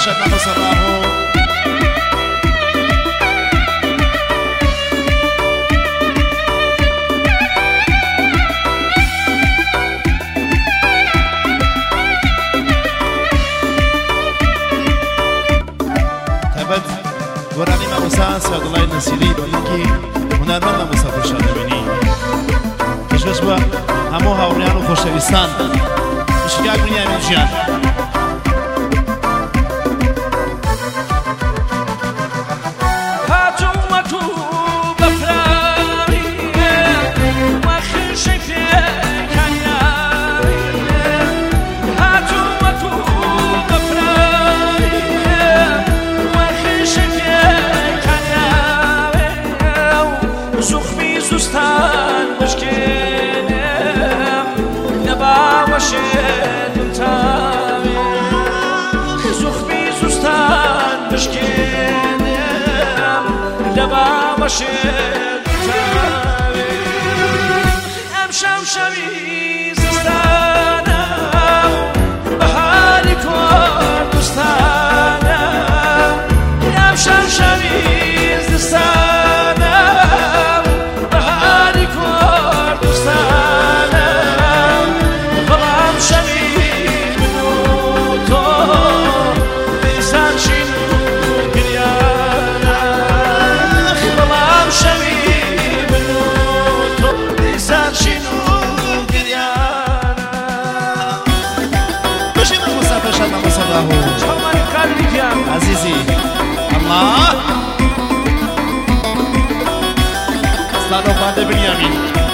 باشد نمسراه ورانی ما مساس عبدالله نصیری بلکه هنرمند ما مسافر شده بینی کشش با همو هاوریان و خوشویستان مشکل کنی امین جان امشب شبی زستانم بهاری کردستانم امشب شبی زستانم بهاری کردستانم بلام شبی منو تو بیزار شینو گریانم بلام شبی عزيزي الله صلاة بعد بنيامين